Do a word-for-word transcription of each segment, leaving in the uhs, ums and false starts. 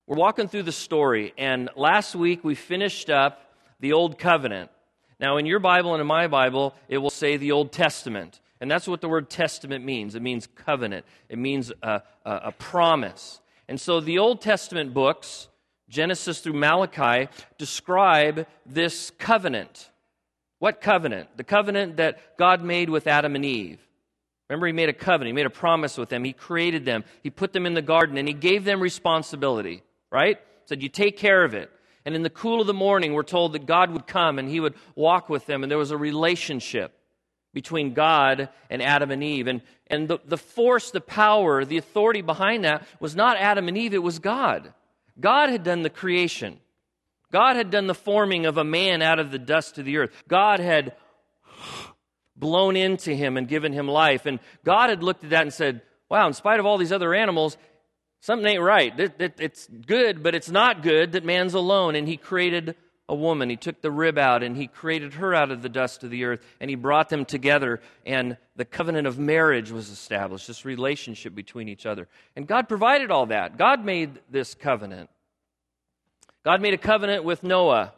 We're walking through the story, and last week we finished up the Old Covenant. Now, in your Bible and in my Bible, it will say the Old Testament, and that's what the word testament means. It means covenant. It means a, a, a promise. And so the Old Testament books, Genesis through Malachi, describe this covenant. What covenant? The covenant that God made with Adam and Eve. Remember, He made a covenant. He made a promise with them. He created them. He put them in the garden, and He gave them responsibility. Right? Said, you take care of it. And in the cool of the morning, we're told that God would come and He would walk with them, and there was a relationship between God and Adam and Eve. And, and the, the force, the power, the authority behind that was not Adam and Eve, it was God. God had done the creation. God had done the forming of a man out of the dust of the earth. God had blown into him and given him life. And God had looked at that and said, wow, in spite of all these other animals, something ain't right. It, it, it's good, but it's not good that man's alone. And He created a woman. He took the rib out, and He created her out of the dust of the earth, and He brought them together, and the covenant of marriage was established, this relationship between each other. And God provided all that. God made this covenant. God made a covenant with Noah.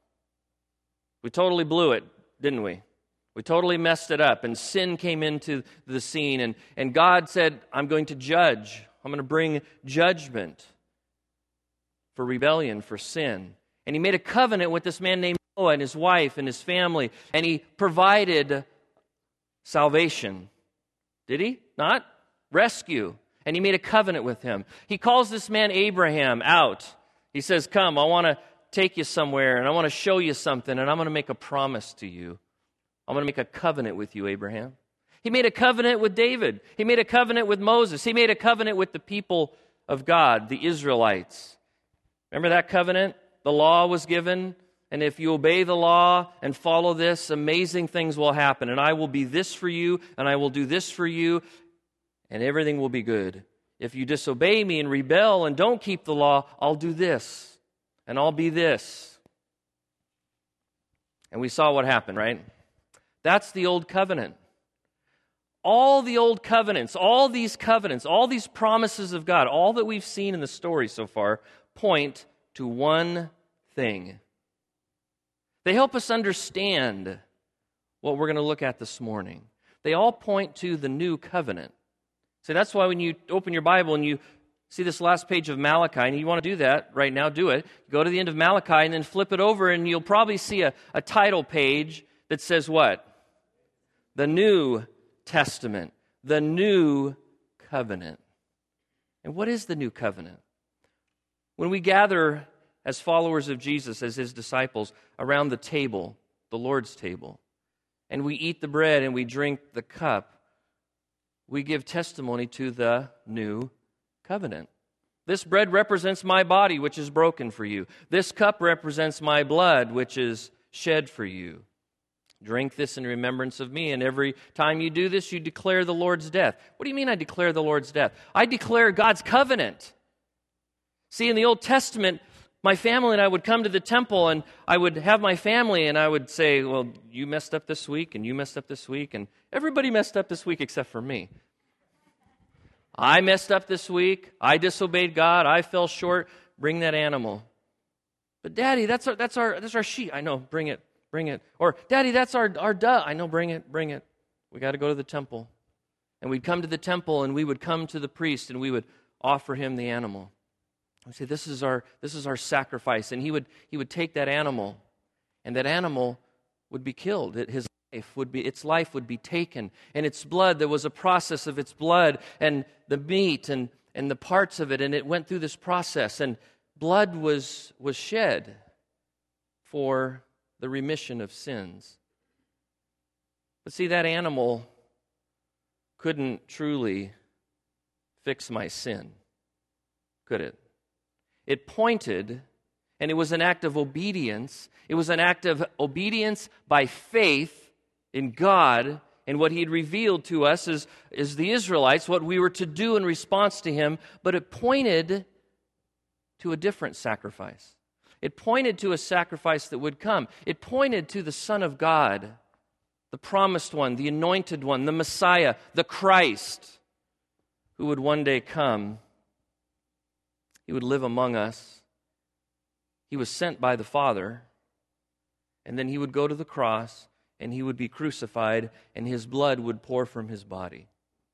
We totally blew it, didn't we? We totally messed it up, and sin came into the scene, and, and God said, I'm going to judge. I'm going to bring judgment for rebellion, for sin. And He made a covenant with this man named Noah and his wife and his family, and He provided salvation. Did He? Not? Rescue. And He made a covenant with him. He calls this man Abraham out. He says, come, I want to take you somewhere, and I want to show you something, and I'm going to make a promise to you. I'm going to make a covenant with you, Abraham. He made a covenant with David. He made a covenant with Moses. He made a covenant with the people of God, the Israelites. Remember that covenant? The law was given, and if you obey the law and follow this, amazing things will happen. And I will be this for you, and I will do this for you, and everything will be good. If you disobey me and rebel and don't keep the law, I'll do this, and I'll be this. And we saw what happened, right? That's the old covenant. All the old covenants, all these covenants, all these promises of God, all that we've seen in the story so far point to one thing. They help us understand what we're going to look at this morning. They all point to the new covenant. So that's why when you open your Bible and you see this last page of Malachi, and you want to do that right now, do it. Go to the end of Malachi and then flip it over, and you'll probably see a, a title page that says what? The New Testament, the New Covenant. And what is the New Covenant? When we gather as followers of Jesus, as His disciples, around the table, the Lord's table, and we eat the bread and we drink the cup, we give testimony to the New Covenant. This bread represents my body, which is broken for you. This cup represents my blood, which is shed for you. Drink this in remembrance of me, and every time you do this, you declare the Lord's death. What do you mean I declare the Lord's death? I declare God's covenant. See, in the Old Testament, my family and I would come to the temple, and I would have my family, and I would say, well, you messed up this week, and you messed up this week, and everybody messed up this week except for me. I messed up this week. I disobeyed God. I fell short. Bring that animal. But Daddy, that's our that's our that's our sheep. I know, bring it. Bring it. Or, Daddy, that's our, our dove. I know, bring it, bring it. We got to go to the temple. And we'd come to the temple, and we would come to the priest, and we would offer him the animal. We'd say, this is our this is our sacrifice. And he would he would take that animal, and that animal would be killed. It, his life would be its life would be taken. And its blood, there was a process of its blood and the meat and, and the parts of it, and it went through this process. And blood was was shed for the remission of sins. But see, that animal couldn't truly fix my sin, could it? It pointed, and it was an act of obedience. It was an act of obedience by faith in God and what He had revealed to us as, as the Israelites, what we were to do in response to Him, but it pointed to a different sacrifice. It pointed to a sacrifice that would come. It pointed to the Son of God, the promised one, the anointed one, the Messiah, the Christ, who would one day come He would live among us. He was sent by the Father. And then he would go to the cross, and he would be crucified, and his blood would pour from his body.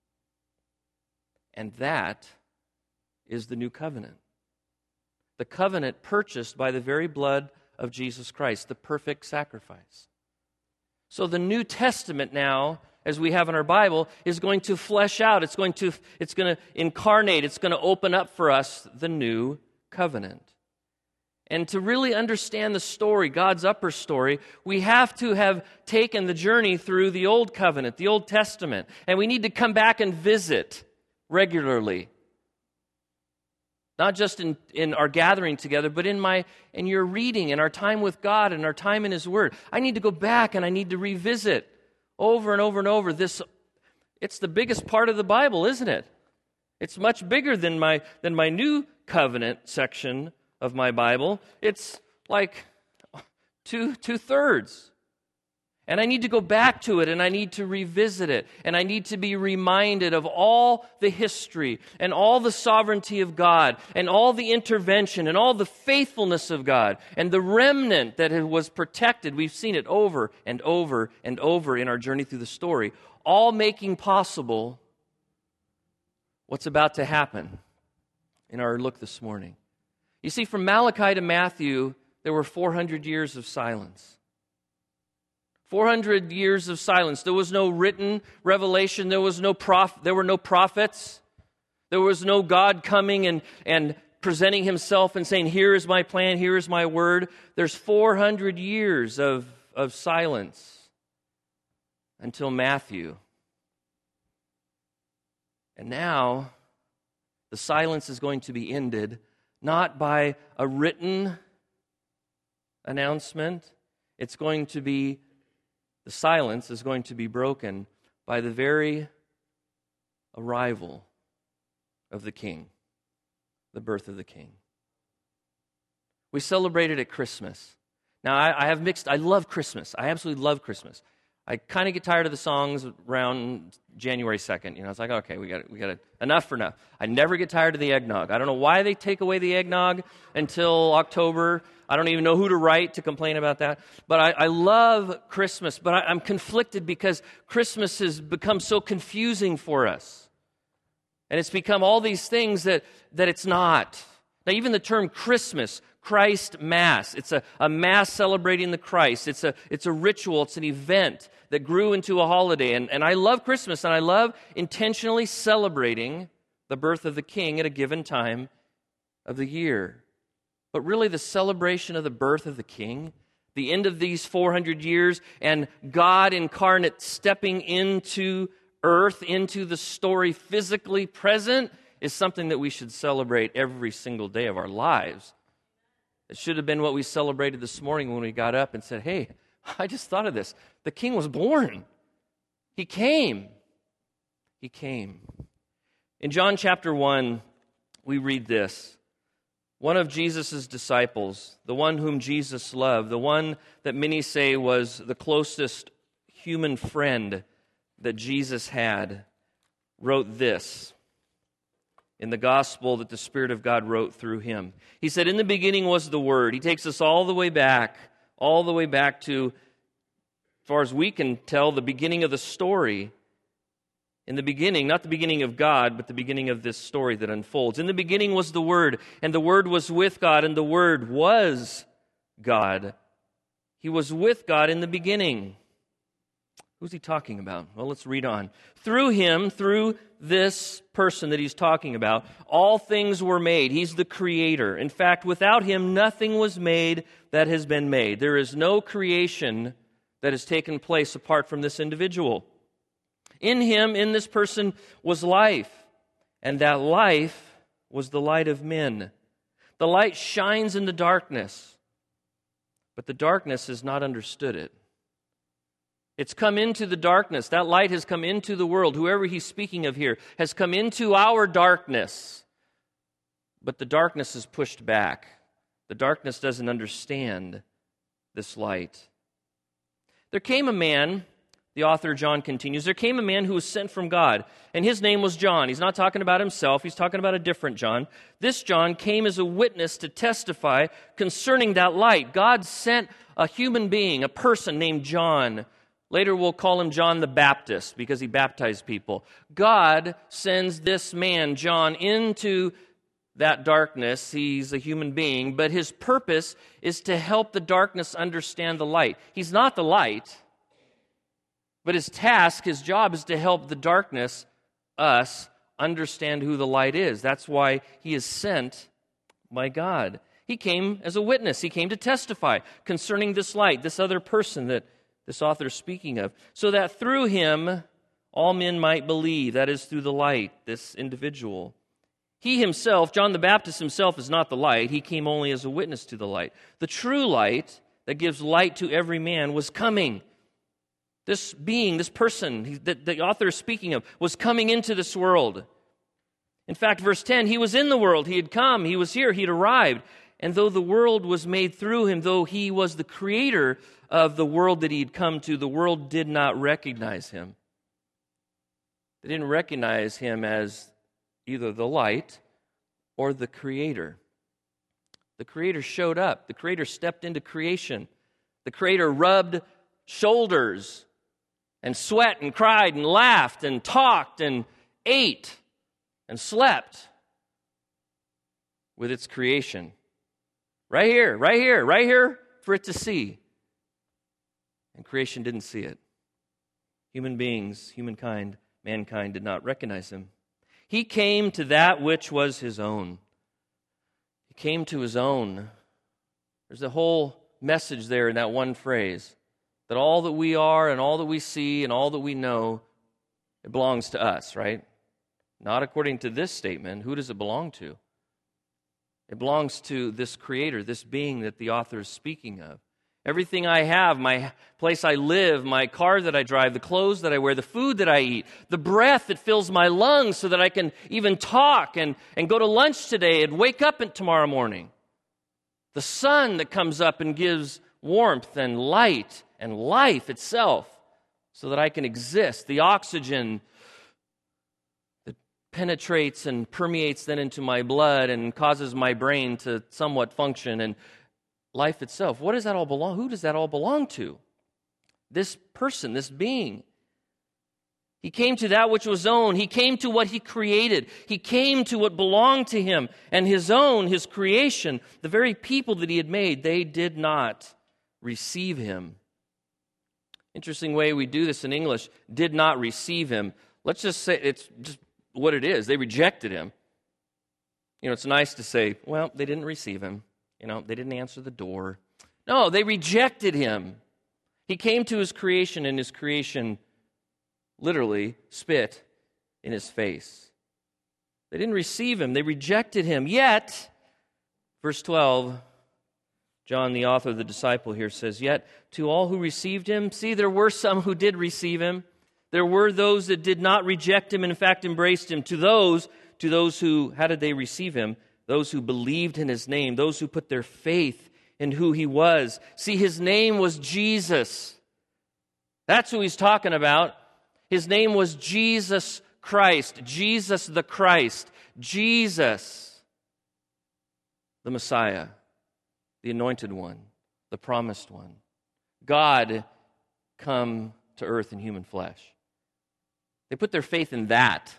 And that is the new covenant. The covenant purchased by the very blood of Jesus Christ, the perfect sacrifice. So the New Testament now, as we have in our Bible, is going to flesh out. It's going to, it's going to incarnate. It's going to open up for us the new covenant. And to really understand the story, God's upper story, we have to have taken the journey through the Old Covenant, the Old Testament. And we need to come back and visit regularly. Not just in, in our gathering together, but in my in your reading, in our time with God, and our time in His Word. I need to go back and I need to revisit over and over and over this. It's the biggest part of the Bible, isn't it? It's much bigger than my than my New Covenant section of my Bible. It's like two two thirds. And I need to go back to it, and I need to revisit it, and I need to be reminded of all the history and all the sovereignty of God and all the intervention and all the faithfulness of God and the remnant that was protected. We've seen it over and over and over in our journey through the story, all making possible what's about to happen in our look this morning. You see, from Malachi to Matthew, there were four hundred years of silence. four hundred years of silence. There was no written revelation. There was no prof- There were no prophets. There was no God coming and, and presenting Himself and saying, here is my plan, here is my word. There's four hundred years of, of silence until Matthew. And now, the silence is going to be ended not by a written announcement. It's going to be The silence is going to be broken by the very arrival of the King, the birth of the King. We celebrated at Christmas. Now, I, I have mixed, I love Christmas. I absolutely love Christmas. I kind of get tired of the songs around January second. You know, it's like, okay, we got we got enough for enough. I never get tired of the eggnog. I don't know why they take away the eggnog until October. I don't even know who to write to complain about that. But I, I love Christmas, but I, I'm conflicted because Christmas has become so confusing for us. And it's become all these things that, that it's not. Now, even the term Christmas, Christ Mass, it's a, a Mass celebrating the Christ. It's a, it's a ritual, it's an event that grew into a holiday. And, and I love Christmas, and I love intentionally celebrating the birth of the King at a given time of the year. But really, the celebration of the birth of the King, the end of these four hundred years, and God incarnate stepping into earth, into the story physically present, is something that we should celebrate every single day of our lives. It should have been what we celebrated this morning when we got up and said, hey, I just thought of this. The King was born. He came. He came. In John chapter one, we read this. One of Jesus' disciples, the one whom Jesus loved, the one that many say was the closest human friend that Jesus had, wrote this in the gospel that the Spirit of God wrote through him. He said, in the beginning was the Word. He takes us all the way back, all the way back to, as far as we can tell, the beginning of the story. In the beginning, not the beginning of God, but the beginning of this story that unfolds. In the beginning was the Word, and the Word was with God, and the Word was God. He was with God in the beginning. Who's he talking about? Well, let's read on. Through him, through this person that he's talking about, all things were made. He's the creator. In fact, without him, nothing was made that has been made. There is no creation that has taken place apart from this individual. In him, in this person, was life, and that life was the light of men. The light shines in the darkness, but the darkness has not understood it. It's come into the darkness. That light has come into the world. Whoever he's speaking of here has come into our darkness, but the darkness is pushed back. The darkness doesn't understand this light. There came a man, The author John continues, there came a man who was sent from God, and his name was John. He's not talking about himself. He's talking about a different John. This John came as a witness to testify concerning that light. God sent a human being, a person named John. Later we'll call him John the Baptist because he baptized people. God sends this man, John, into that darkness. He's a human being, but his purpose is to help the darkness understand the light. He's not the light. But his task, his job is to help the darkness, us, understand who the light is. That's why he is sent by God. He came as a witness. He came to testify concerning this light, this other person that this author is speaking of, so that through him all men might believe, that is, through the light, this individual. He himself, John the Baptist himself, is not the light. He came only as a witness to the light. The true light that gives light to every man was coming. This being, this person that the author is speaking of, was coming into this world. In fact, verse ten, he was in the world. He had come. He was here. He had arrived. And though the world was made through him, though he was the creator of the world that he had come to, the world did not recognize him. They didn't recognize him as either the light or the creator. The creator showed up. The creator stepped into creation. The creator rubbed shoulders and sweat and cried and laughed and talked and ate and slept with its creation. Right here, right here, right here for it to see. And creation didn't see it. Human beings, humankind, mankind did not recognize him. He came to that which was his own. He came to his own. There's a whole message there in that one phrase. That all that we are and all that we see and all that we know, it belongs to us, right? Not according to this statement. Who does it belong to? It belongs to this creator, this being that the author is speaking of. Everything I have, my place I live, my car that I drive, the clothes that I wear, the food that I eat, the breath that fills my lungs so that I can even talk and, and go to lunch today and wake up tomorrow morning. The sun that comes up and gives warmth and light and life itself so that I can exist. The oxygen that penetrates and permeates then into my blood and causes my brain to somewhat function, and life itself. What does that all belong? Who does that all belong to? This person, this being. He came to that which was own. He came to what he created. He came to what belonged to him. And his own, his creation, the very people that he had made, they did not receive him. Interesting way we do this in English, did not receive him. Let's just say it's just what it is. They rejected him. You know, it's nice to say, well, they didn't receive him. You know, they didn't answer the door. No, they rejected him. He came to his creation, and his creation literally spit in his face. They didn't receive him. They rejected him. Yet, verse twelve, John, the author, the disciple here says, yet to all who received him, see, there were some who did receive him. There were those that did not reject him and in fact embraced him. To those, to those who, how did they receive him? Those who believed in his name, those who put their faith in who he was. See, his name was Jesus. That's who he's talking about. His name was Jesus Christ, Jesus the Christ, Jesus the Messiah, the Anointed One, the Promised One. God come to earth in human flesh. They put their faith in that.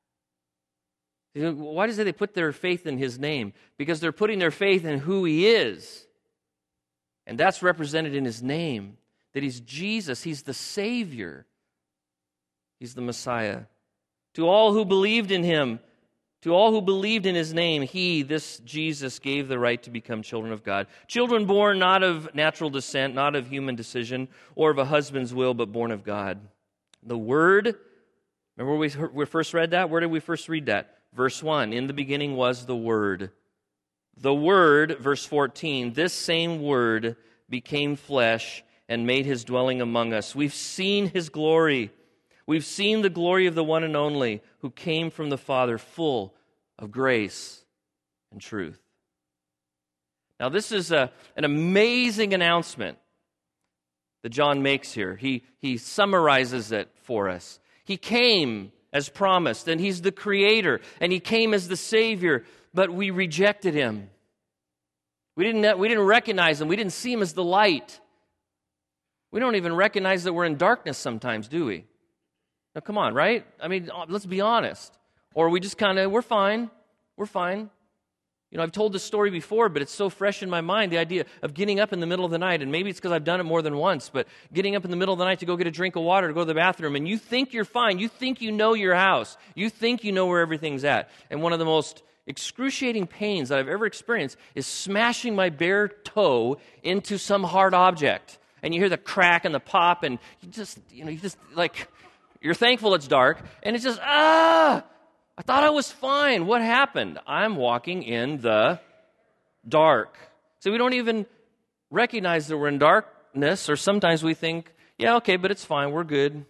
Why does it they put their faith in his name? Because they're putting their faith in who he is. And that's represented in his name, that he's Jesus, he's the Savior. He's the Messiah. To all who believed in him, to all who believed in his name, he, this Jesus, gave the right to become children of God. Children born not of natural descent, not of human decision, or of a husband's will, but born of God. The Word, remember we, we first read that? Where did we first read that? Verse one, in the beginning was the Word. The Word, verse fourteen, this same Word became flesh and made his dwelling among us. We've seen his glory. We've seen the glory of the one and only who came from the Father, full of grace and truth. Now, this is a, an amazing announcement. that John makes here. He, he summarizes it for us. He came as promised, and he's the creator, and he came as the Savior, but we rejected him. We didn't, we didn't recognize him. We didn't see him as the light. We don't even recognize that we're in darkness sometimes, do we? Now, come on, right? I mean, let's be honest. Or we just kind of, we're fine. We're fine. You know, I've told this story before, but it's so fresh in my mind, the idea of getting up in the middle of the night, and maybe it's because I've done it more than once, but getting up in the middle of the night to go get a drink of water, to go to the bathroom, and you think you're fine. You think you know your house. You think you know where everything's at. And one of the most excruciating pains that I've ever experienced is smashing my bare toe into some hard object. And you hear the crack and the pop, and you just, you know, you just, like, you're thankful it's dark, and it's just, ah! I thought I was fine. What happened? I'm walking in the dark. So we don't even recognize that we're in darkness, or sometimes we think, yeah, okay, but it's fine, we're good.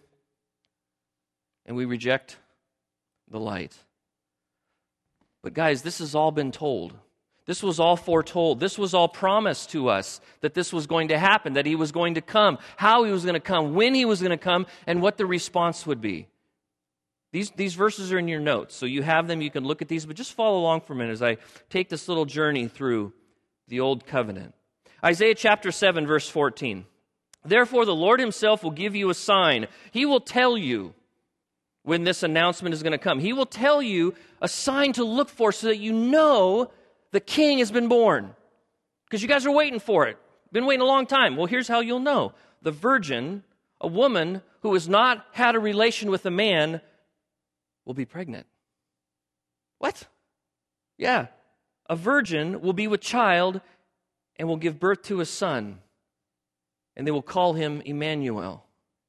And we reject the light. But guys, this has all been told. This was all foretold. This was all promised to us, that this was going to happen, that he was going to come, how he was going to come, when he was going to come, and what the response would be. These, these verses are in your notes, so you have them, you can look at these, but just follow along for a minute as I take this little journey through the Old Covenant. Isaiah chapter seven, verse fourteen. Therefore the Lord himself will give you a sign. He will tell you when this announcement is going to come. He will tell you a sign to look for so that you know the king has been born. Because you guys are waiting for it. Been waiting a long time. Well, here's how you'll know. The virgin, a woman who has not had a relation with a man, will be pregnant. What? Yeah. A virgin will be with child and will give birth to a son. And they will call him Emmanuel,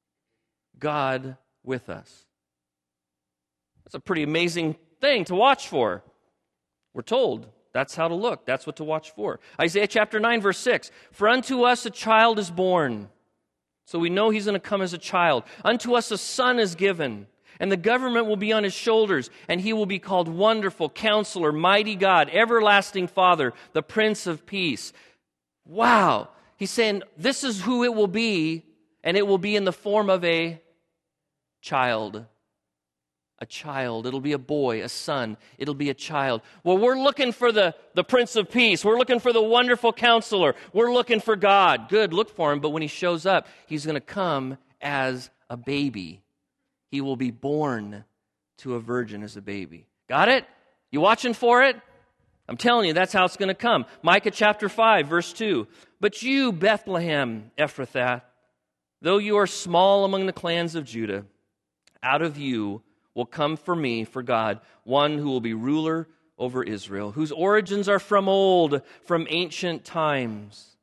God with us. That's a pretty amazing thing to watch for. We're told that's how to look. That's what to watch for. Isaiah chapter nine, verse six. For unto us a child is born. So we know he's going to come as a child. Unto us a son is given. And the government will be on his shoulders, and he will be called Wonderful, Counselor, Mighty God, Everlasting Father, the Prince of Peace. Wow. He's saying this is who it will be, and it will be in the form of a child. A child. It'll be a boy, a son. It'll be a child. Well, we're looking for the, the Prince of Peace. We're looking for the Wonderful Counselor. We're looking for God. Good, look for him. But when he shows up, he's going to come as a baby. He will be born to a virgin as a baby. Got it? You watching for it? I'm telling you, that's how it's going to come. Micah chapter five, verse two. But you, Bethlehem Ephrathah, though you are small among the clans of Judah, out of you will come for me, for God, one who will be ruler over Israel, whose origins are from old, from ancient times.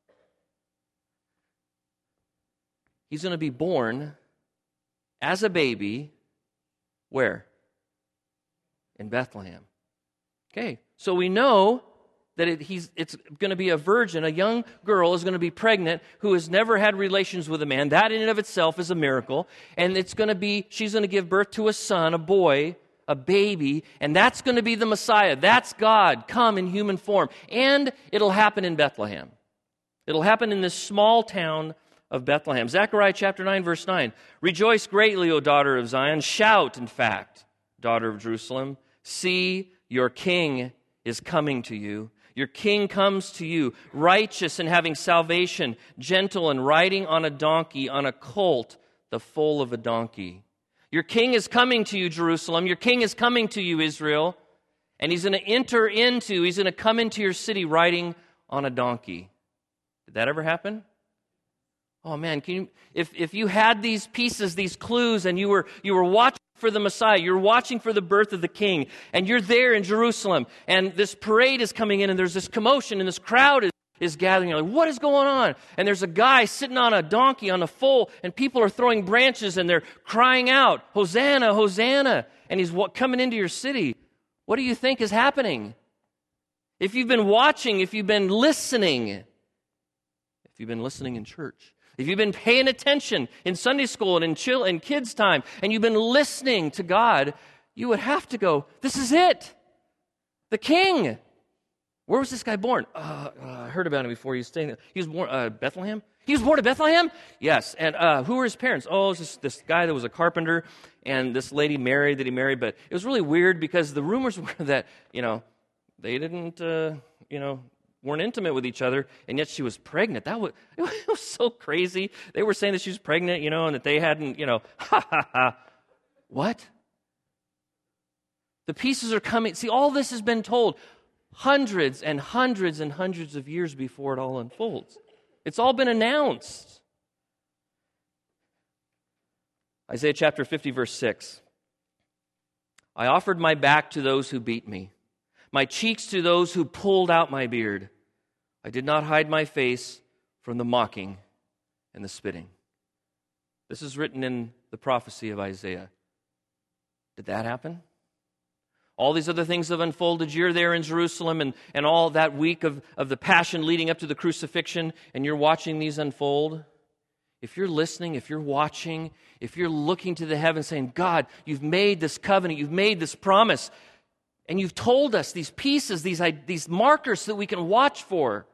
He's going to be born as a baby, where? In Bethlehem. Okay, so we know that it, he's, it's going to be a virgin, a young girl is going to be pregnant who has never had relations with a man. That in and of itself is a miracle. And it's going to be, she's going to give birth to a son, a boy, a baby, and that's going to be the Messiah. That's God come in human form. And it'll happen in Bethlehem. It'll happen in this small town of Bethlehem. Zechariah chapter nine, verse nine. Rejoice greatly, O daughter of Zion. Shout, in fact, daughter of Jerusalem. See, your king is coming to you. Your king comes to you, righteous and having salvation, gentle and riding on a donkey, on a colt, the foal of a donkey. Your king is coming to you, Jerusalem. Your king is coming to you, Israel. And he's going to enter into, he's going to come into your city riding on a donkey. Did that ever happen? Oh man, can you, if, if you had these pieces, these clues, and you were you were watching for the Messiah, you're watching for the birth of the King, and you're there in Jerusalem, and this parade is coming in, and there's this commotion, and this crowd is, is gathering. You're like, what is going on? And there's a guy sitting on a donkey, on a foal, and people are throwing branches, and they're crying out, Hosanna, Hosanna, and he's coming into your city. What do you think is happening? If you've been watching, if you've been listening, if you've been listening in church, if you've been paying attention in Sunday school and in chill and kids' time, and you've been listening to God, you would have to go, this is it. The King. Where was this guy born? Uh, uh, I heard about him before. He was staying there. He was born uh, Bethlehem? He was born in Bethlehem? Yes. And uh, who were his parents? Oh, it was this, this guy that was a carpenter and this lady Mary that he married. But it was really weird because the rumors were that, you know, they didn't, uh, you know, weren't intimate with each other, and yet she was pregnant. That was, it was so crazy. They were saying that she was pregnant, you know, and that they hadn't, you know, ha, ha, ha. What? The pieces are coming. See, all this has been told hundreds and hundreds and hundreds of years before it all unfolds. It's all been announced. Isaiah chapter fifty, verse six. I offered my back to those who beat me, my cheeks to those who pulled out my beard. I did not hide my face from the mocking and the spitting. This is written in the prophecy of Isaiah. Did that happen? All these other things have unfolded. You're there in Jerusalem and, and all that week of, of the passion leading up to the crucifixion, and you're watching these unfold. If you're listening, if you're watching, if you're looking to the heavens saying, God, you've made this covenant, you've made this promise, and you've told us these pieces, these, these markers that we can watch for.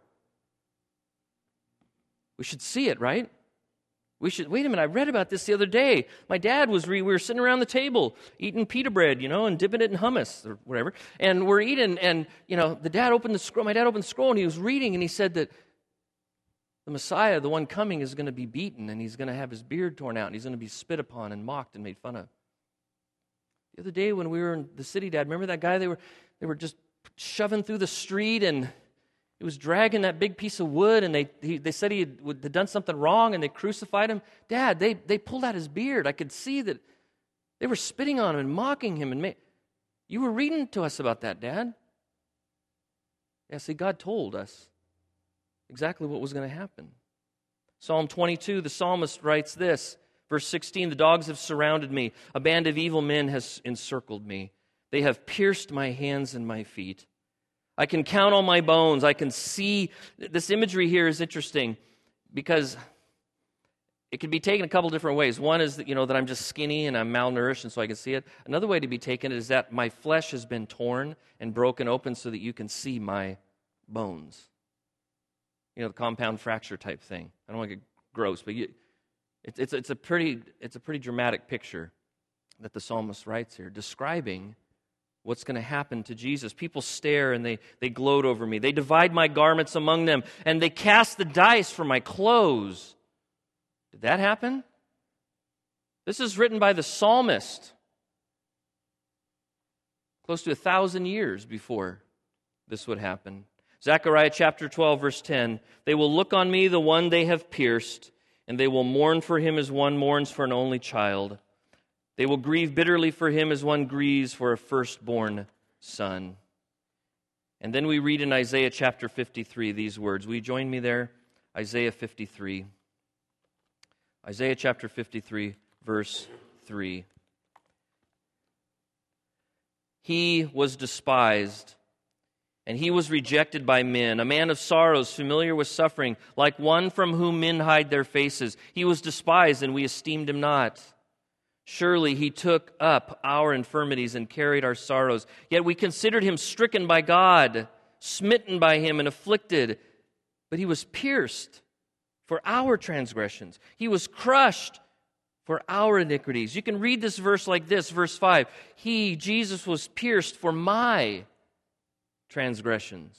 We should see it, right? We should, wait a minute, I read about this the other day. My dad was, re, we were sitting around the table eating pita bread, you know, and dipping it in hummus or whatever. And we're eating, and, you know, the dad opened the scroll, my dad opened the scroll, and he was reading, and he said that the Messiah, the one coming, is going to be beaten, and he's going to have his beard torn out, and he's going to be spit upon and mocked and made fun of. The other day when we were in the city, Dad, remember that guy? They were they were just shoving through the street, and he was dragging that big piece of wood, and they he, they said he had, had done something wrong, and they crucified him. Dad, they they pulled out his beard. I could see that they were spitting on him and mocking him. And made, you were reading to us about that, Dad. Yeah, see, God told us exactly what was going to happen. Psalm twenty-two, the psalmist writes this. Verse sixteen, the dogs have surrounded me. A band of evil men has encircled me. They have pierced my hands and my feet. I can count all my bones. I can see. This imagery here is interesting because it can be taken a couple different ways. One is that, you know, that I'm just skinny and I'm malnourished and so I can see it. Another way to be taken is that my flesh has been torn and broken open so that you can see my bones. You know, the compound fracture type thing. I don't want to get gross, but you... It's, it's, it's, a pretty, it's a pretty dramatic picture that the psalmist writes here, describing what's going to happen to Jesus. People stare and they, they gloat over me. They divide my garments among them, and they cast the dice for my clothes. Did that happen? This is written by the psalmist close to a thousand years before this would happen. Zechariah chapter twelve, verse ten, they will look on me, the one they have pierced, and they will mourn for him as one mourns for an only child. They will grieve bitterly for him as one grieves for a firstborn son. And then we read in Isaiah chapter fifty-three these words. Will you join me there? Isaiah fifty-three. Isaiah chapter fifty-three, verse three. He was despised, and he was rejected by men, a man of sorrows, familiar with suffering, like one from whom men hide their faces. He was despised, and we esteemed him not. Surely he took up our infirmities and carried our sorrows. Yet we considered him stricken by God, smitten by him and afflicted. But he was pierced for our transgressions. He was crushed for our iniquities. You can read this verse like this, verse five. He, Jesus, was pierced for my transgressions.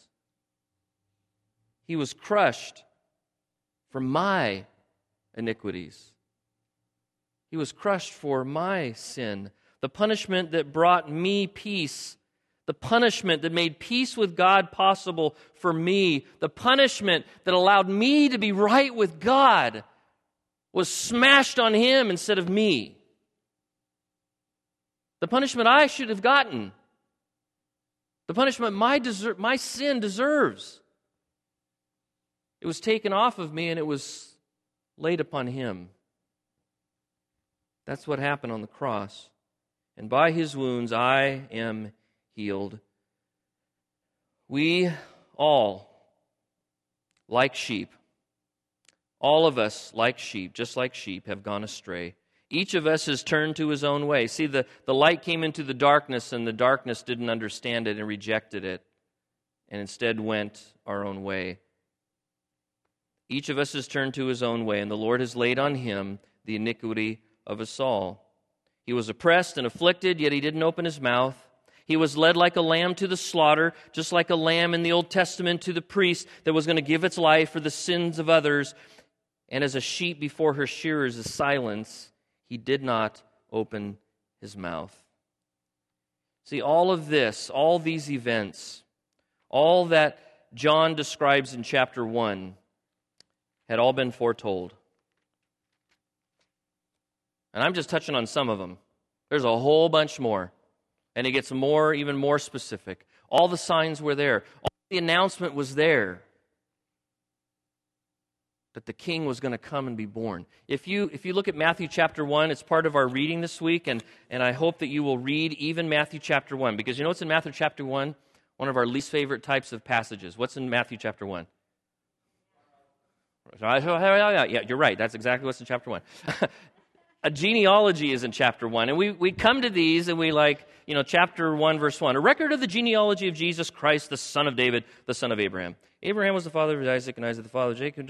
He was crushed for my iniquities. He was crushed for my sin. The punishment that brought me peace, the punishment that made peace with God possible for me, the punishment that allowed me to be right with God was smashed on him instead of me. The punishment I should have gotten, the punishment my deser- my sin deserves, it was taken off of me and it was laid upon him. That's what happened on the cross. And by his wounds I am healed. We all, like sheep, all of us, like sheep, just like sheep, have gone astray. Each of us has turned to his own way. See, the, the light came into the darkness, and the darkness didn't understand it and rejected it. and instead went our own way. Each of us has turned to his own way, and the Lord has laid on him the iniquity of us all. He was oppressed and afflicted, yet he didn't open his mouth. He was led like a lamb to the slaughter, just like a lamb in the Old Testament to the priest that was going to give its life for the sins of others. And as a sheep before her shearers is silence, he did not open his mouth. See, all of this, all these events, all that John describes in chapter one, had all been foretold. And I'm just touching on some of them. There's a whole bunch more. And it gets more, even more specific. All the signs were there. All the announcement was there that the king was going to come and be born. If you if you look at Matthew chapter one, it's part of our reading this week, and, and I hope that you will read even Matthew chapter one, because you know what's in Matthew chapter one? One of our least favorite types of passages. What's in Matthew chapter one? Yeah, you're right. That's exactly what's in chapter one. A genealogy is in chapter one. And we, we come to these and we like, you know, chapter one, verse one. A record of the genealogy of Jesus Christ, the son of David, the son of Abraham. Abraham was the father of Isaac, and Isaac the father of Jacob.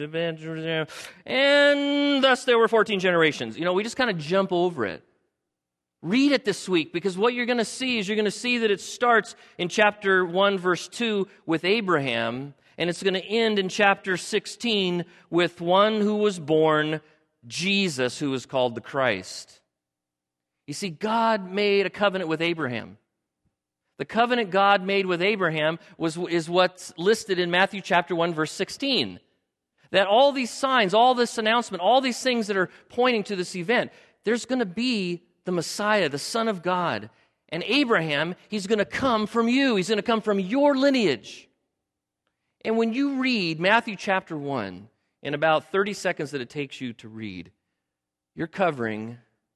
And thus there were fourteen generations. You know, we just kind of jump over it. Read it this week, because what you're going to see is you're going to see that it starts in chapter one, verse two with Abraham, and it's going to end in chapter sixteen with one who was born, Jesus, who is called the Christ. You see, God made a covenant with Abraham. The covenant God made with Abraham was is what's listed in Matthew chapter one, verse sixteen. That all these signs, all this announcement, all these things that are pointing to this event, there's going to be the Messiah, the Son of God. And Abraham, he's going to come from you. He's going to come from your lineage. And when you read Matthew chapter one, in about thirty seconds that it takes you to read, you're covering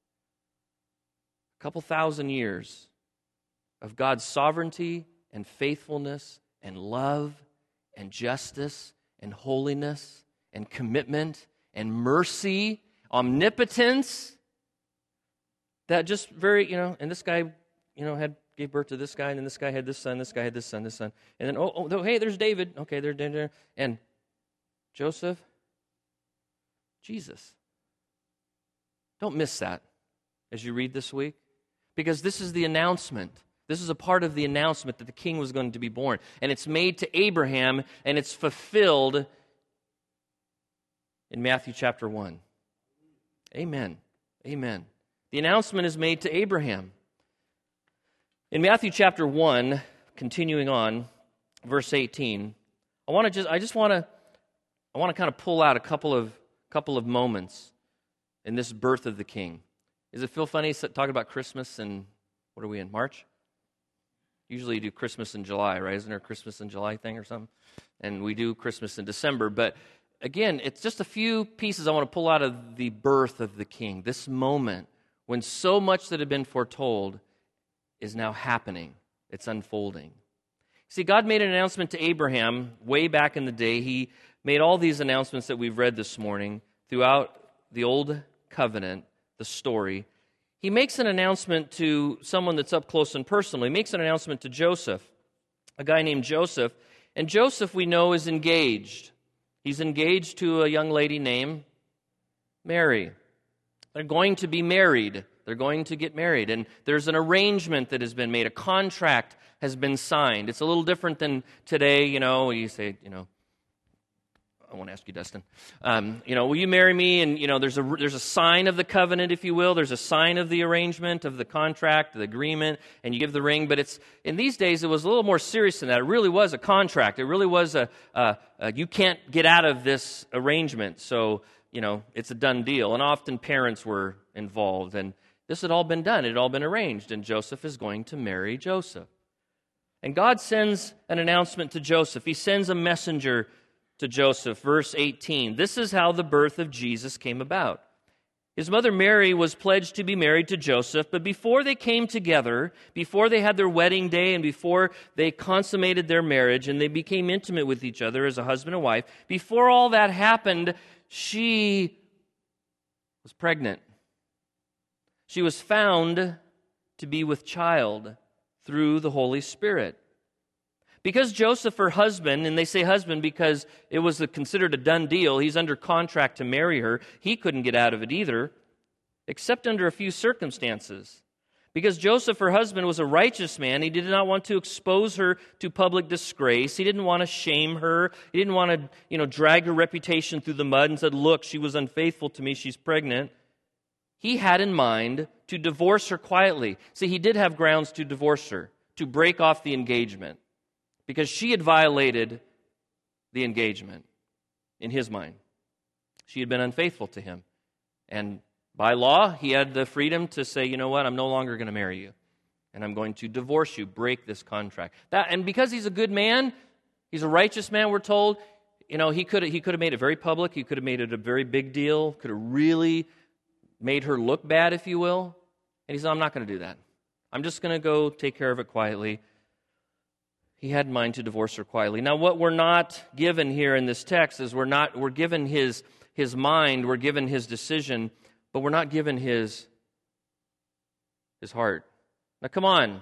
a couple thousand years of God's sovereignty and faithfulness and love and justice and holiness and commitment and mercy, omnipotence, that just very, you know, and this guy, you know, had gave birth to this guy, and then this guy had this son, this guy had this son, this son. And then, oh, oh hey, there's David. Okay, there, there, there. And Joseph, Jesus. Don't miss that as you read this week, because this is the announcement. This is a part of the announcement that the king was going to be born. And it's made to Abraham, and it's fulfilled in Matthew chapter one. Amen. Amen. The announcement is made to Abraham. In Matthew chapter one, continuing on, verse eighteen, I want to just I just want to I want to kind of pull out a couple of couple of moments in this birth of the king. Does it feel funny talking about Christmas and what are we in, March? Usually you do Christmas in July, right? Isn't there a Christmas in July thing or something? And we do Christmas in December. But again, it's just a few pieces I want to pull out of the birth of the king. This moment when so much that had been foretold is now happening. It's unfolding. See, God made an announcement to Abraham way back in the day. He made all these announcements that we've read this morning throughout the Old Covenant, the story. He makes an announcement to someone that's up close and personal. He makes an announcement to Joseph, a guy named Joseph. And Joseph, we know, is engaged. He's engaged to a young lady named Mary. They're going to be married. They're going to get married. And there's an arrangement that has been made. A contract has been signed. It's a little different than today, you know, you say, you know, I won't ask you, Dustin. Um, you know, will you marry me? And, you know, there's a, there's a sign of the covenant, if you will. There's a sign of the arrangement, of the contract, the agreement, and you give the ring. But it's in these days, it was a little more serious than that. It really was a contract. It really was a, a, a you can't get out of this arrangement. So, you know, it's a done deal. And often parents were involved. And this had all been done. It had all been arranged. And Joseph is going to marry Joseph. And God sends an announcement to Joseph. He sends a messenger to Joseph. Verse eighteen. This is how the birth of Jesus came about. His mother Mary was pledged to be married to Joseph, but before they came together, before they had their wedding day and before they consummated their marriage and they became intimate with each other as a husband and wife, before all that happened, she was pregnant. She was found to be with child through the Holy Spirit. Because Joseph, her husband, and they say husband because it was a, considered a done deal, he's under contract to marry her, he couldn't get out of it either, except under a few circumstances. Because Joseph, her husband, was a righteous man, he did not want to expose her to public disgrace. He didn't want to shame her. He didn't want to, you know, drag her reputation through the mud and said, look, she was unfaithful to me, she's pregnant. He had in mind to divorce her quietly. See, he did have grounds to divorce her, to break off the engagement, because she had violated the engagement in his mind. She had been unfaithful to him. And by law, he had the freedom to say, you know what, I'm no longer going to marry you. And I'm going to divorce you, break this contract. That, and because he's a good man, he's a righteous man, we're told, you know, he could he could have made it very public. He could have made it a very big deal. Could have really made her look bad, if you will. And he said, I'm not going to do that. I'm just going to go take care of it quietly. He had in mind to divorce her quietly. Now, what we're not given here in this text is we're not we're given his his mind, we're given his decision, but we're not given his his heart. Now, come on.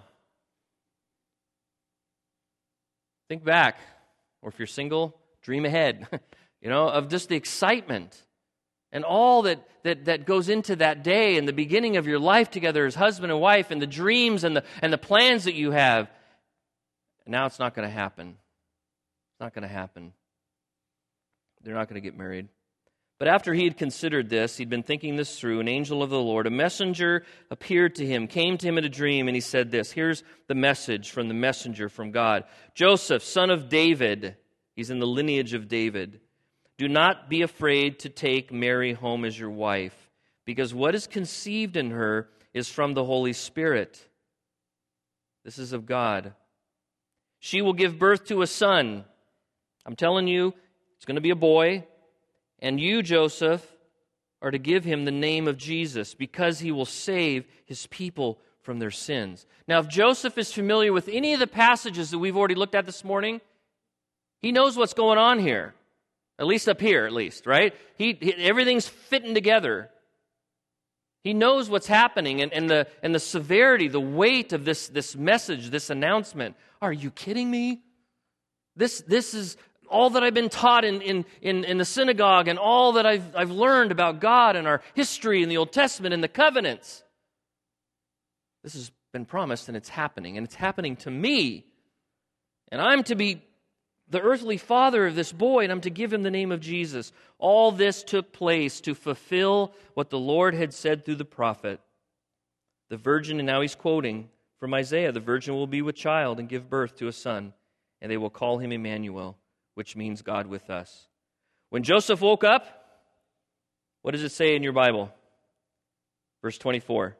Think back, or if you're single, dream ahead, you know, of just the excitement and all that, that, that goes into that day and the beginning of your life together as husband and wife and the dreams and the, and the plans that you have. Now it's not going to happen. It's not going to happen. They're not going to get married. But after he had considered this, he'd been thinking this through, an angel of the Lord, a messenger appeared to him, came to him in a dream, and he said this. Here's the message from the messenger from God. Joseph, son of David, he's in the lineage of David, do not be afraid to take Mary home as your wife, because what is conceived in her is from the Holy Spirit. This is of God. She will give birth to a son. I'm telling you, it's going to be a boy. And you, Joseph, are to give him the name of Jesus, because he will save his people from their sins. Now, if Joseph is familiar with any of the passages that we've already looked at this morning, he knows what's going on here. At least up here, at least, right? He, he everything's fitting together. He knows what's happening and, and the and the severity, the weight of this, this message, this announcement. Are you kidding me? This this is all that I've been taught in, in, in, in the synagogue and all that I've, I've learned about God and our history in the Old Testament and the covenants. This has been promised and it's happening. And it's happening to me. And I'm to be the earthly father of this boy, and I'm to give him the name of Jesus. All this took place to fulfill what the Lord had said through the prophet. The virgin, and now he's quoting from Isaiah, the virgin will be with child and give birth to a son, and they will call him Emmanuel, which means God with us. When Joseph woke up, what does it say in your Bible? Verse twenty-four.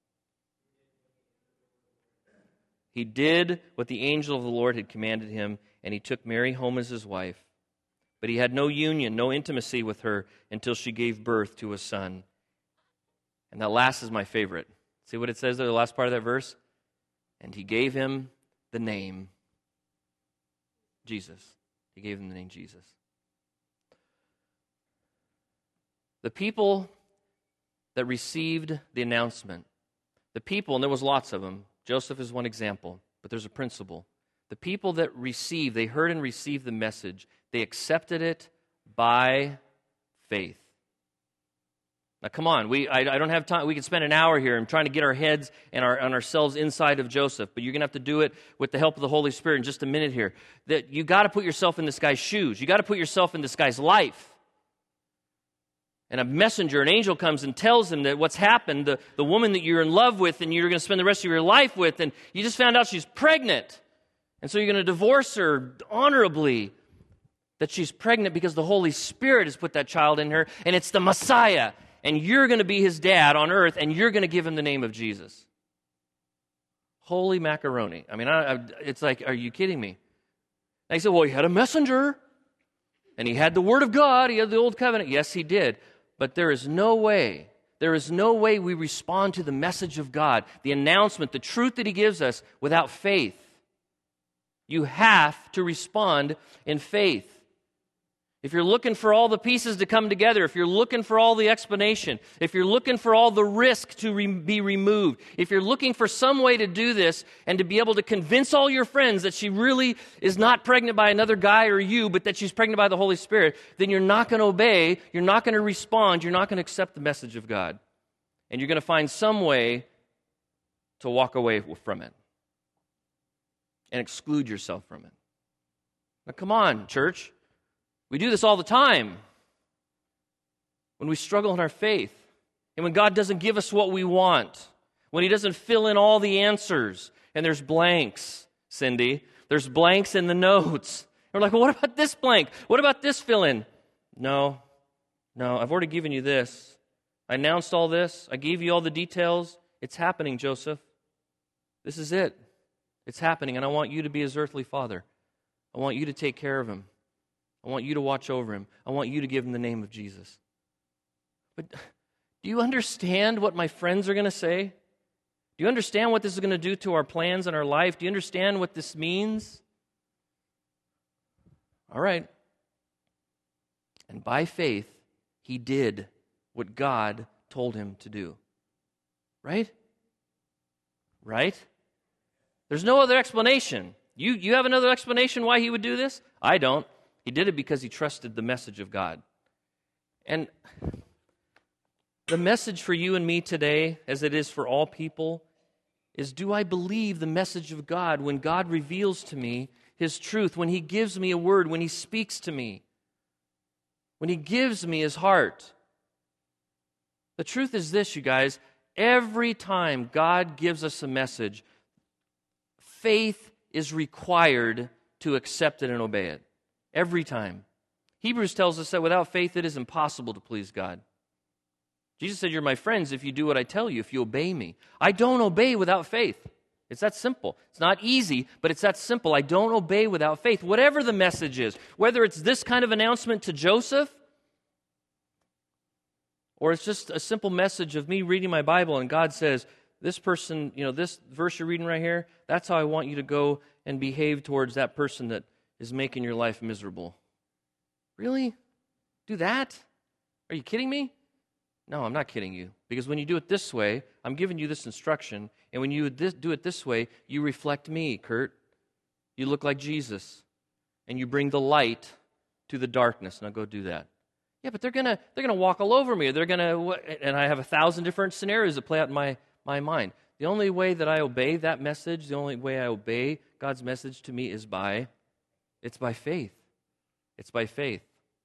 He did what the angel of the Lord had commanded him, and he took Mary home as his wife. But he had no union, no intimacy with her until she gave birth to a son. And that last is my favorite. See what it says there, the last part of that verse? And he gave him the name Jesus. He gave him the name Jesus. The people that received the announcement, the people, and there was lots of them, Joseph is one example, but there's a principle. The people that received, they heard and received the message, they accepted it by faith. Now, come on, we I, I don't have time. We could spend an hour here and trying to get our heads and, our, and ourselves inside of Joseph, but you're going to have to do it with the help of the Holy Spirit in just a minute here. That you got to put yourself in this guy's shoes. You got to put yourself in this guy's life. And a messenger, an angel comes and tells him that what's happened, the, the woman that you're in love with and you're going to spend the rest of your life with, and you just found out she's pregnant. And so you're going to divorce her honorably, that she's pregnant because the Holy Spirit has put that child in her, and it's the Messiah. And you're going to be his dad on earth, and you're going to give him the name of Jesus. Holy macaroni. I mean, I, I, it's like, are you kidding me? And he said, well, he had a messenger, and he had the Word of God, he had the Old Covenant. Yes, he did. But there is no way, there is no way we respond to the message of God, the announcement, the truth that he gives us without faith. You have to respond in faith. if you're looking for all the pieces to come together, if you're looking for all the explanation, if you're looking for all the risk to re- be removed, if you're looking for some way to do this and to be able to convince all your friends that she really is not pregnant by another guy or you, but that she's pregnant by the Holy Spirit, then you're not going to obey, you're not going to respond, you're not going to accept the message of God. And you're going to find some way to walk away from it and exclude yourself from it. Now, come on, church. We do this all the time when we struggle in our faith and when God doesn't give us what we want, when He doesn't fill in all the answers and there's blanks, Cindy. There's blanks in the notes. We're like, well, what about this blank? What about this fill-in? No, no, I've already given you this. I announced all this. I gave you all the details. It's happening, Joseph. This is it. It's happening, and I want you to be His earthly father. I want you to take care of him. I want you to watch over him. I want you to give him the name of Jesus. But do you understand what my friends are going to say? Do you understand what this is going to do to our plans and our life? Do you understand what this means? All right. And by faith, he did what God told him to do. Right? Right? There's no other explanation. You, you have another explanation why he would do this? I don't. He did it because he trusted the message of God. And the message for you and me today, as it is for all people, is do I believe the message of God when God reveals to me His truth, when He gives me a word, when He speaks to me, when He gives me His heart? The truth is this, you guys, every time God gives us a message, faith is required to accept it and obey it. Every time. Hebrews tells us that without faith it is impossible to please God. Jesus said, you're my friends if you do what I tell you, if you obey me. I don't obey without faith. It's that simple. It's not easy, but it's that simple. I don't obey without faith. Whatever the message is, whether it's this kind of announcement to Joseph, or it's just a simple message of me reading my Bible and God says, this person, you know, this verse you're reading right here, that's how I want you to go and behave towards that person that is making your life miserable. Really? Do that? Are you kidding me? No, I'm not kidding you. Because when you do it this way, I'm giving you this instruction, and when you do it this way, you reflect me, Kurt. You look like Jesus, and you bring the light to the darkness. Now go do that. Yeah, but they're gonna they're gonna walk all over me. They're gonna, and I have a thousand different scenarios that play out in my my mind. The only way that I obey that message, the only way I obey God's message to me is by It's by faith. It's by faith.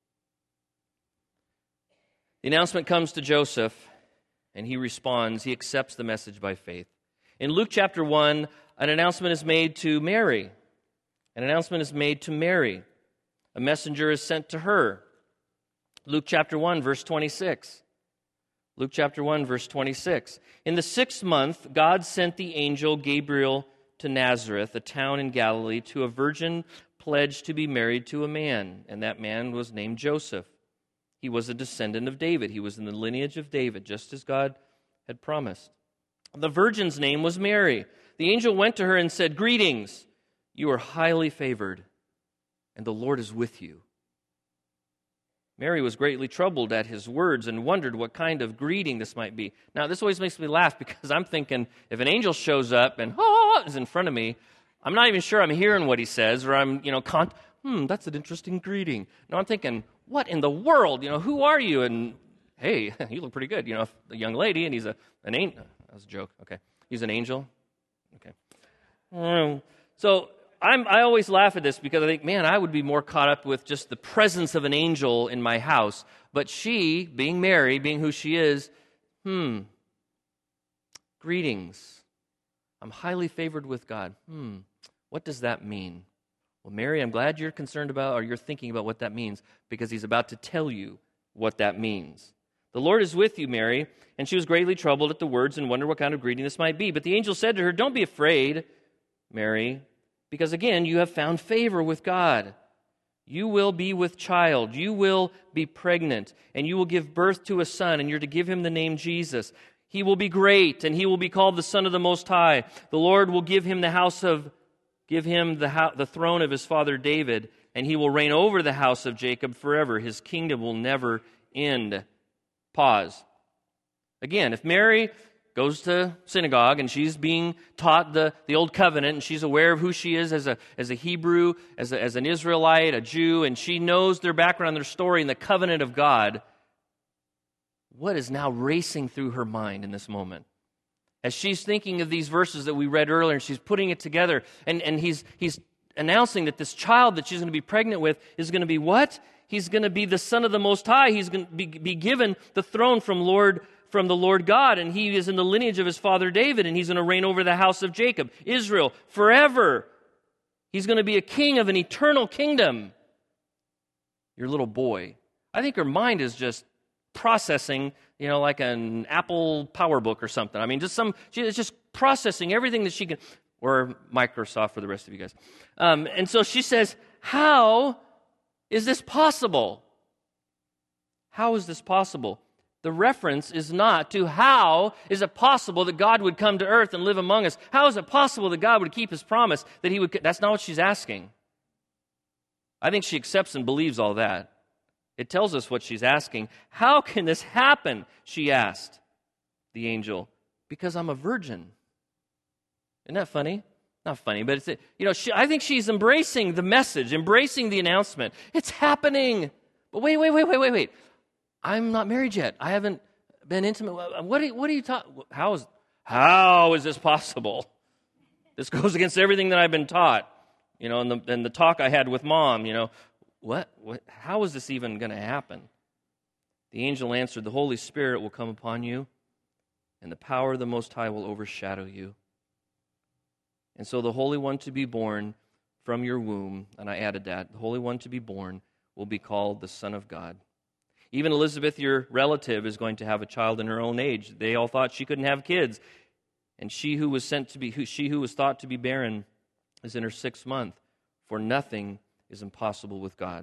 The announcement comes to Joseph, and he responds. He accepts the message by faith. In Luke chapter one, an announcement is made to Mary. An announcement is made to Mary. A messenger is sent to her. Luke chapter one, verse twenty-six. Luke chapter one, verse twenty-six. In the sixth month, God sent the angel Gabriel to Nazareth, a town in Galilee, to a virgin pledged to be married to a man, and that man was named Joseph. He was a descendant of David. He was in the lineage of David, just as God had promised. The virgin's name was Mary. The angel went to her and said, "Greetings, you are highly favored, and the Lord is with you." Mary was greatly troubled at his words and wondered what kind of greeting this might be. Now, this always makes me laugh because I'm thinking, if an angel shows up and ah, is in front of me, I'm not even sure I'm hearing what he says, or I'm, you know, con- hmm, that's an interesting greeting. No, I'm thinking, what in the world? You know, who are you? And hey, you look pretty good. You know, a young lady, and he's a an angel. That was a joke. Okay, he's an angel. Okay, um, so I'm I always laugh at this because I think, man, I would be more caught up with just the presence of an angel in my house. But she, being Mary, being who she is, hmm, greetings. I'm highly favored with God. Hmm, what does that mean? Well, Mary, I'm glad you're concerned about, or you're thinking about what that means, because he's about to tell you what that means. The Lord is with you, Mary. And she was greatly troubled at the words and wondered what kind of greeting this might be. But the angel said to her, "Don't be afraid, Mary, because again, you have found favor with God. You will be with child. You will be pregnant, and you will give birth to a son, and you're to give him the name Jesus. He will be great, and he will be called the Son of the Most High. The Lord will give him the house of Give him the, ho- the throne of his father David, and he will reign over the house of Jacob forever. His kingdom will never end. Pause. Again, if Mary goes to synagogue and she's being taught the, the Old Covenant, and she's aware of who she is as a, as a Hebrew, as, a, as an Israelite, a Jew, and she knows their background, their story, and the covenant of God, what is now racing through her mind in this moment? As she's thinking of these verses that we read earlier, and she's putting it together, and, and he's, he's announcing that this child that she's going to be pregnant with is going to be what? He's going to be the Son of the Most High. He's going to be, be given the throne from Lord from the Lord God, and he is in the lineage of his father David, and he's going to reign over the house of Jacob, Israel, forever. He's going to be a king of an eternal kingdom. Your little boy. I think her mind is just processing, you know, like an Apple PowerBook or something. I mean, just some, she's just processing everything that she can, or Microsoft for the rest of you guys. Um, and so she says, how is this possible? How is this possible? The reference is not to how is it possible that God would come to earth and live among us. How is it possible that God would keep his promise that he would... That's not what she's asking. I think she accepts and believes all that. It tells us what she's asking. How can this happen? She asked the angel. Because I'm a virgin. Isn't that funny? Not funny, but it's, you know, she, I think she's embracing the message, embracing the announcement. It's happening. But wait, wait, wait, wait, wait, wait. I'm not married yet. I haven't been intimate. What are, what are you talking? How is how is this possible? This goes against everything that I've been taught. You know, and the and the talk I had with mom. You know, what? what how is this even going to happen? The angel answered, "The Holy Spirit will come upon you, and the power of the Most High will overshadow you. And so the Holy One to be born from your womb," and I added that, "the Holy One to be born will be called the Son of God. Even Elizabeth, your relative, is going to have a child in her own age. They all thought she couldn't have kids. And she who was sent to be, who, she who was thought to be barren is in her sixth month. For nothing is impossible with God."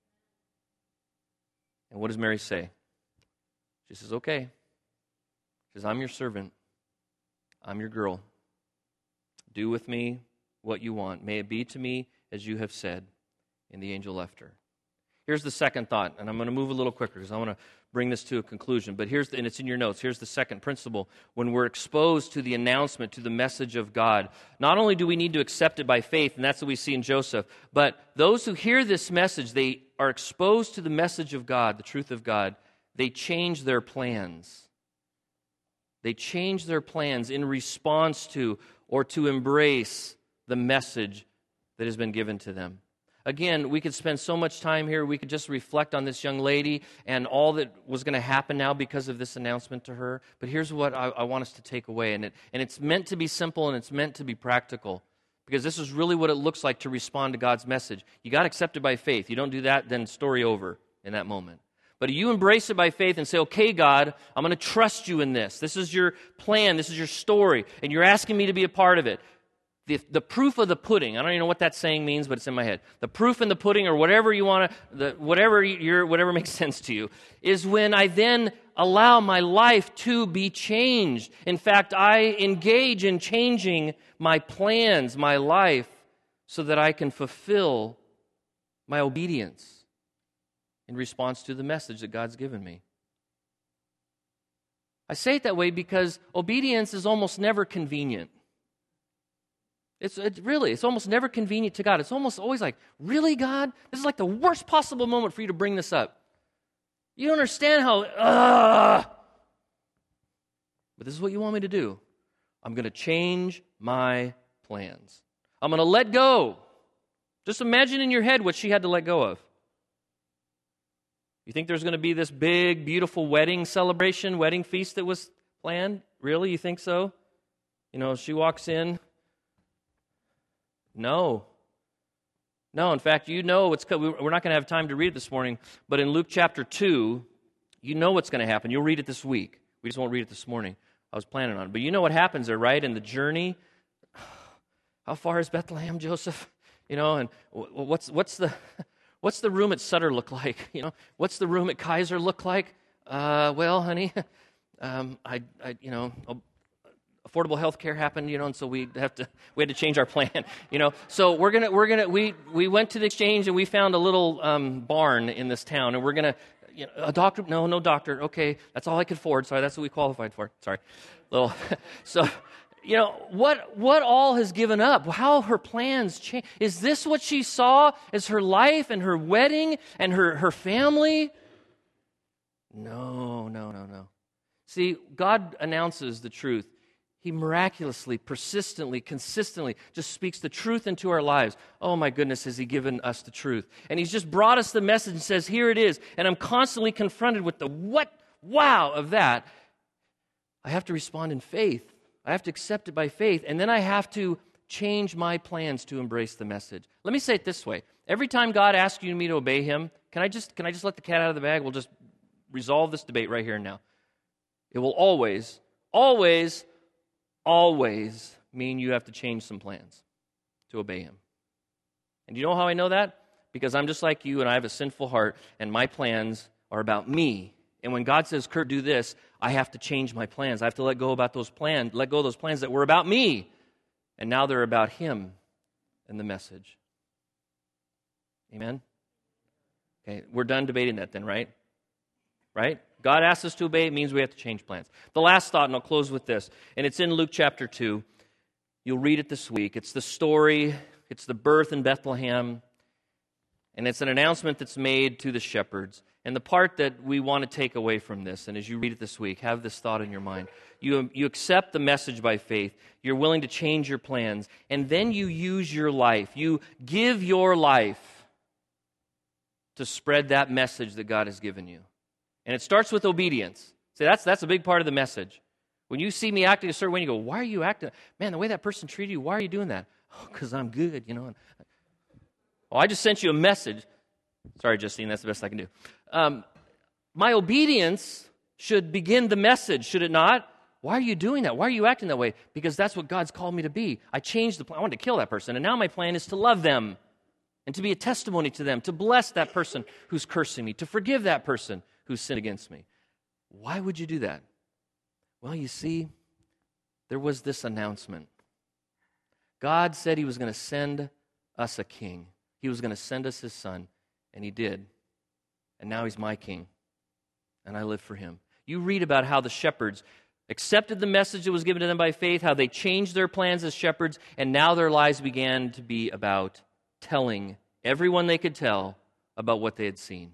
And what does Mary say? She says, okay. She says, I'm your servant. I'm your girl. Do with me what you want. May it be to me as you have said. And the angel left her. Here's the second thought, and I'm going to move a little quicker because I want to bring this to a conclusion. But here's, the, and it's in your notes, here's the second principle. When we're exposed to the announcement, to the message of God, not only do we need to accept it by faith, and that's what we see in Joseph, but those who hear this message, they are exposed to the message of God, the truth of God, they change their plans. They change their plans in response to or to embrace the message that has been given to them. Again, we could spend so much time here. We could just reflect on this young lady and all that was going to happen now because of this announcement to her. But here's what I, I want us to take away. And, it, and it's meant to be simple and it's meant to be practical. Because this is really what it looks like to respond to God's message. You got to accept it by faith. You don't do that, then story over in that moment. But you embrace it by faith and say, okay, God, I'm going to trust you in this. This is your plan. This is your story. And you're asking me to be a part of it. The, the proof of the pudding, I don't even know what that saying means, but it's in my head. The proof in the pudding, or whatever you want to, whatever you're, whatever makes sense to you, is when I then allow my life to be changed. In fact, I engage in changing my plans, my life, so that I can fulfill my obedience in response to the message that God's given me. I say it that way because obedience is almost never convenient. It's it really, it's almost never convenient to God. It's almost always like, really, God? This is like the worst possible moment for you to bring this up. You don't understand how, ugh. But this is what you want me to do. I'm going to change my plans. I'm going to let go. Just imagine in your head what she had to let go of. You think there's going to be this big, beautiful wedding celebration, wedding feast that was planned? Really? You think so? You know, she walks in. No. No, in fact, you know what's we're not going to have time to read it this morning, but in Luke chapter two, you know what's going to happen. You'll read it this week. We just won't read it this morning. I was planning on it. But you know what happens there, right? In the journey, how far is Bethlehem, Joseph? You know, and what's what's the what's the room at Sutter look like? You know, what's the room at Kaiser look like? Uh, well, honey, um, I, I, you know, affordable health care happened, you know, and so we have to we had to change our plan, you know. So we're gonna we're gonna we we went to the exchange and we found a little um, barn in this town, and we're gonna you know, a doctor no no doctor okay that's all I could afford. Sorry, that's what we qualified for. Sorry, little so. You know, what what all has given up? How her plans change? Is this what she saw as her life and her wedding and her, her family? No, no, no, no. See, God announces the truth. He miraculously, persistently, consistently just speaks the truth into our lives. Oh my goodness, has He given us the truth. And He's just brought us the message and says, here it is. And I'm constantly confronted with the what, wow of that. I have to respond in faith. I have to accept it by faith, and then I have to change my plans to embrace the message. Let me say it this way. Every time God asks you and me to obey Him, can I just can I just let the cat out of the bag? We'll just resolve this debate right here and now. It will always, always, always mean you have to change some plans to obey Him. And you know how I know that? Because I'm just like you, and I have a sinful heart, and my plans are about me. And when God says, Kurt, do this, I have to change my plans. I have to let go about those plans, let go of those plans that were about me. And now they're about Him and the message. Amen? Okay, we're done debating that then, right? Right? God asks us to obey, it means we have to change plans. The last thought, and I'll close with this, and it's in Luke chapter two. You'll read it this week. It's the story, it's the birth in Bethlehem, and it's an announcement that's made to the shepherds. And the part that we want to take away from this, and as you read it this week, have this thought in your mind. You, you accept the message by faith. You're willing to change your plans. And then you use your life. You give your life to spread that message that God has given you. And it starts with obedience. See, that's, that's a big part of the message. When you see me acting a certain way, you go, why are you acting? Man, the way that person treated you, why are you doing that? Oh, because I'm good, you know. Oh, I just sent you a message. Sorry, Justine, that's the best I can do. Um, my obedience should begin the message, should it not? Why are you doing that? Why are you acting that way? Because that's what God's called me to be. I changed the plan. I wanted to kill that person, and now my plan is to love them and to be a testimony to them, to bless that person who's cursing me, to forgive that person who's sinned against me. Why would you do that? Well, you see, there was this announcement. God said He was going to send us a king. He was going to send us His Son. And He did. And now He's my king. And I live for Him. You read about how the shepherds accepted the message that was given to them by faith, how they changed their plans as shepherds, and now their lives began to be about telling everyone they could tell about what they had seen.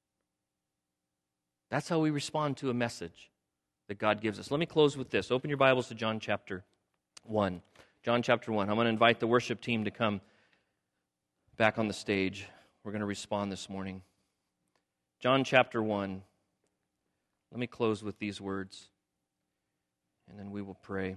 That's how we respond to a message that God gives us. Let me close with this. Open your Bibles to John chapter one. John chapter one. I'm going to invite the worship team to come back on the stage. We're going to respond this morning. John chapter one. Let me close with these words, and then we will pray.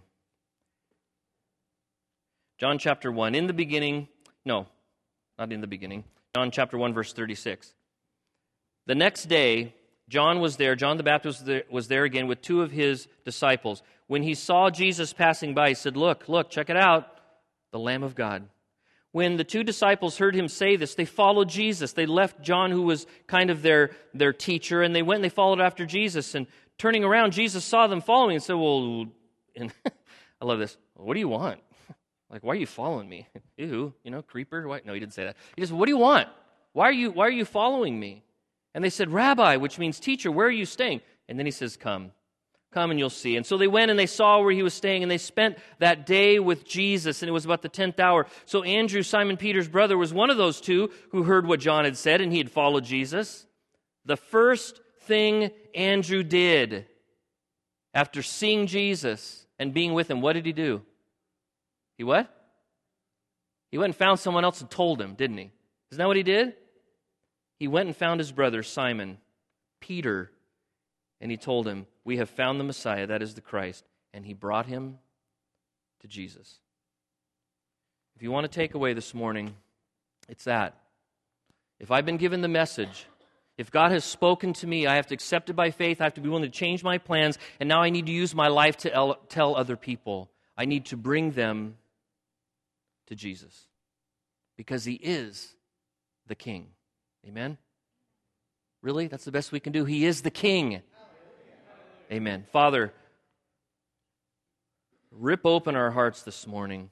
John chapter one. In the beginning, no, not in the beginning. John chapter one, verse thirty-six. The next day, John was there, John the Baptist was there, was there again with two of his disciples. When he saw Jesus passing by, he said, look, look, check it out, the Lamb of God. When the two disciples heard him say this, they followed Jesus. They left John, who was kind of their, their teacher, and they went and they followed after Jesus. And turning around, Jesus saw them following and said, well, and I love this, what do you want? Like, why are you following me? Ew, you know, creeper? Why? No, he didn't say that. He said, what do you want? Why are you, why are you following me? And they said, Rabbi, which means teacher, where are you staying? And then he says, come. Come and you'll see. And so they went and they saw where he was staying, and they spent that day with Jesus, and it was about the tenth hour. So Andrew, Simon Peter's brother, was one of those two who heard what John had said, and he had followed Jesus. The first thing Andrew did after seeing Jesus and being with him, what did he do? He what? He went and found someone else and told him, didn't he? Isn't that what he did? He went and found his brother, Simon, Peter, and he told him, we have found the Messiah, that is the Christ. And he brought him to Jesus. If you want to take away this morning, it's that. If I've been given the message, if God has spoken to me, I have to accept it by faith. I have to be willing to change my plans. And now I need to use my life to el- tell other people. I need to bring them to Jesus. Because He is the King. Amen? Really? That's the best we can do? He is the King. Amen. Father, rip open our hearts this morning,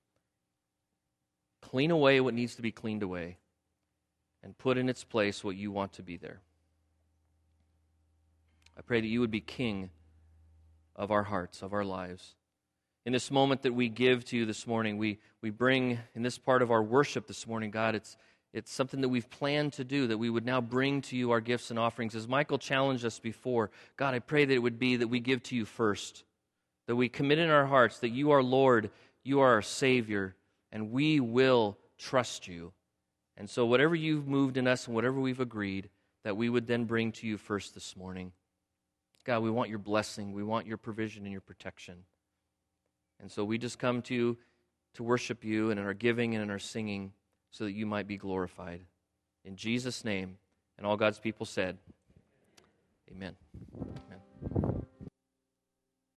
clean away what needs to be cleaned away, and put in its place what you want to be there. I pray that you would be king of our hearts, of our lives. In this moment that we give to you this morning, we, we bring, in this part of our worship this morning, God, it's, it's something that we've planned to do, that we would now bring to you our gifts and offerings. As Michael challenged us before, God, I pray that it would be that we give to you first, that we commit in our hearts that you are Lord, you are our Savior, and we will trust you. And so whatever you've moved in us and whatever we've agreed, that we would then bring to you first this morning. God, we want your blessing, we want your provision and your protection. And so we just come to you to worship you and in our giving and in our singing so that you might be glorified. In Jesus' name, and all God's people said, amen.